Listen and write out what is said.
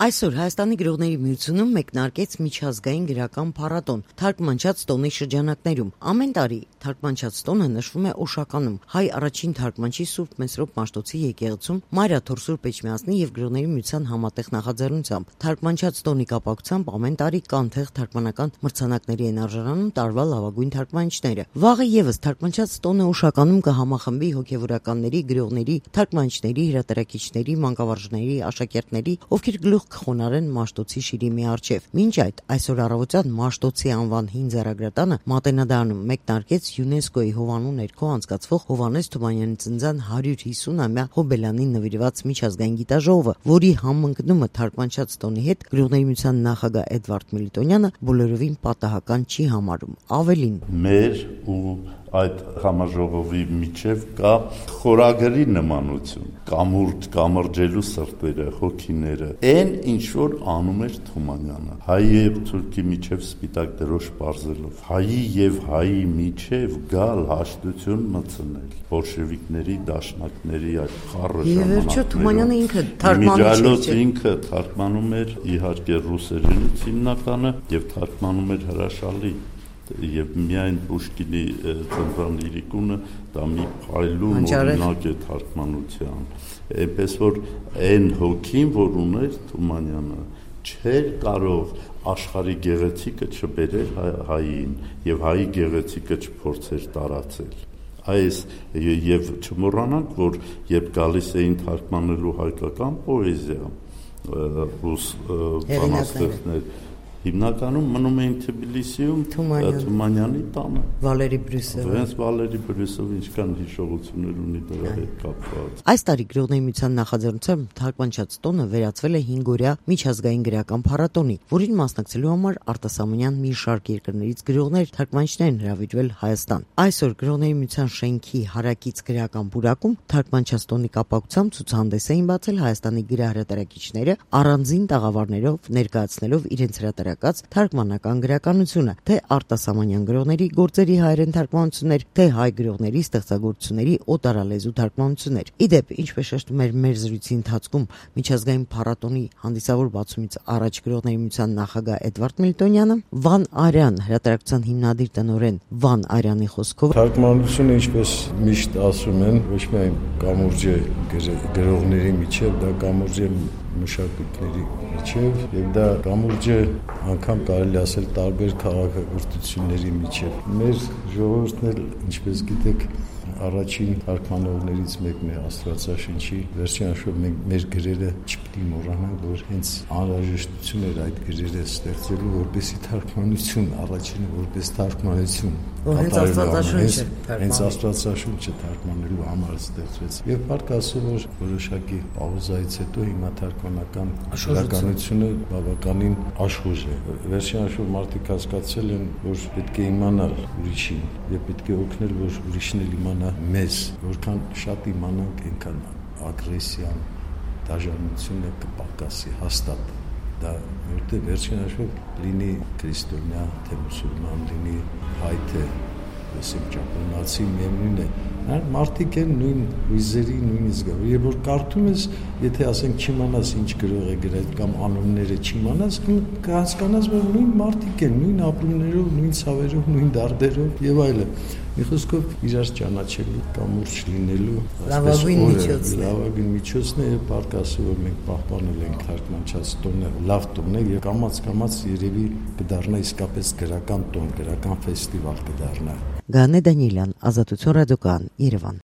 Այսօր Հայաստանի գրողների միությունում մեկնարկեց միջազգային գրական փառատոն թարգմանչած տոնի շրջանակներում։ Ամեն տարի թարգմանչած տոնը նշվում է Օշականում, հայ առաջին թարգմանչի Սուրբ Մեսրոպ Մաշտոցի եկեղեցում Մայրաթոր Սուրբ Էջմիածնի եւ գրողների միության համատեղ նախաձեռնությամբ։ Թարգմանչած տոնի կապակցությամբ ամեն տարի կանթեղ թարգմանական մրցանակների են արժանանում տարվա լավագույն թարգմանիչները։ Վաղը եւս թարգմանչած տոնը Օշականում կհամախմբի հոգեվորականների, գրողների, թարգմանիչների, հրատարակիչների, մանկավարժների, աշակերտների, ովքեր գլուխ կխոնարեն Մաշտոցի շիրիմի առջև։ Մինչ այդ այսօր առավոտյան Մաշտոցի անվան հին ձեռագրատանը Մատենադարանում մեկնարկեց ՅՈՒՆԵՍԿՕ-ի հովանու ներքո անցկացվող Հովհաննես Թումանյանի ծննդյան 150-ամյա հոբելյանին նվիրված միջազգային գիտաժողովը, որի համընկնումը թարգմանչած տոնի հետ գրողների միության նախագահ Էդվարդ Միլիտոնյանը բոլորովին պատահական չի համարում։ Ավելին, մեր ու այդ համաժողովի միջև կա խորագրի նմանություն, կամուրջ կամրջելու սրտերը, հոգիները, այն ինչ որ անում էր Թումանյանը, հայի եւ թուրքի միջև սպիտակ դրոշ պարզելով, հայի եւ հայի միջև գալ հաշտություն մտցնել, բոլշևիկների, դաշնակների այդ խառը ժամանակներում։ Թումանյանը ինքը թարգմանիչ էր, ինքը թարգմանում էր իհարկե ռուսերենից հիմնականը եւ թարգմանում էր հրաշալի եւ միայն Պուշկինի ծննդյան լիրիկունը դա մի փայլուն օրինակ է թարգմանության, այնպես որ այն հոգին, որ ուներ Թումանյանը, չէր կարող աշխարհի գեղեցիկը չբերել հային եւ հայի գեղեցիկը չփորձեր տարածել։ Այս եւ չմոռանանք, որ երբ գալիս էին թարգմանելու հայկական պոեզիա, ռուս բանաստեղծներ հիմնականում մնում էին Թբիլիսիում Թումանյանի տանը։ Վալերի Բրյուսովը։ Հենց Վալերի Բրյուսովը ինչքան հիշողություններ ունի դրա հետ կապված։ Այս տարի գրողների միության նախաձեռնությամբ թարգմանչած տոնը վերածվել է 5-օրյա միջազգային գրական փառատոնի, որին մասնակցելու համար արտասահմանյան մի շարք երկրներից գրողներ, թարգմանիչներ են հրավիրվել Հայաստան։ Այսօր գրողների միության շենքի հարակից գրական բուրակում թարգմանչած տոնի կապակցությամբ ցուցահանդես էին բացել Հայաստանի գրահրատարակիչները առանձին տաղավարներով ներկայացնելով իրենց թարգմանական գրականությունը, թե արտասահմանյան գրողների գործերի հայերեն թարգմանություններ, թե հայ գրողների ստեղծագործությունների օտարալեզու թարգմանություններ։ Իդեպ, ինչպես շեշտում էր մեր զրույցի ընթացքում միջազգային փառատոնի հանդիսավոր բացումից առաջ գրողների միության նախագահ Էդվարդ Միլիտոնյանը, Վան Արյան հրատարակության հիմնադիր տնօրեն Վան Արյանի խոսքով թարգմանությունը, ինչպես միշտ ասում են, ոչ միայն կամուրջ է գրողների միջև, դա կամուրջ է մշակույթների միջև եւ դա կամուրջ է անգամ կարելի ասել տարբեր քաղաքակրթությունների միջև։ Մեր ժողովուրդն էլ, ինչպես գիտեք, առաջին թարգմանողներից մեկն է Աստվածաշնչի, վերջին հաշվով մենք մեր գրերը չպետք է մոռանանք, որ հենց անհրաժեշտություն էր այդ գրերը ստեղծելու որպեսզի թարգմանություն, առաջինը որպես թարգմանություն հենց Աստվածաշունչը թարգմանելու համար ստեղծվեց։ Եվ փառք Աստծո, որ որոշակի պաուզայից հետո հիմա թարգմանական գրականությունը բավականին աշխուժ է։ Վերջին հաշվով մարդիկ հասկացել են, որ պետք է իմանալ ուրիշին եւ պետք է օգնել, որ ուրիշն էլ իմանա մեզ, որքան շատ իմանանք, այնքան ագրեսիան, դաժանությունը կպակասի հաստատ։ Դա որտեղ վերջին հաշվով լինի քրիստոնյա, թե մուսուլման, լինի հայ, թե ճապոնացի, միևնույն է։ Մարդիկ են նույն հույզերի, նույն զգալու։ Երբ որ կարդում ես, եթե ասենք չիմանաս ինչ գրող է գրել կամ անունները չիմանաս, կհասկանաս, որ նույն մարդիկ են, նույն ապրումներով, նույն ցավերով, նույն դարդերով եւ այլն։ Մի խոսքով իրար ճանաչելու, կամուրջ լինելու լավագույն միջոցն է եւ փառք Աստծո, որ մենք պահպանել ենք թարգմանչած տոնը, լավ տոն է եւ կամաց երևի կդառնա իսկապես գրական տոն, գրական ֆեստիվալ կդառնա։ Գանե Դանիելյան, Ազատություն ռադիոկայան, Երևան։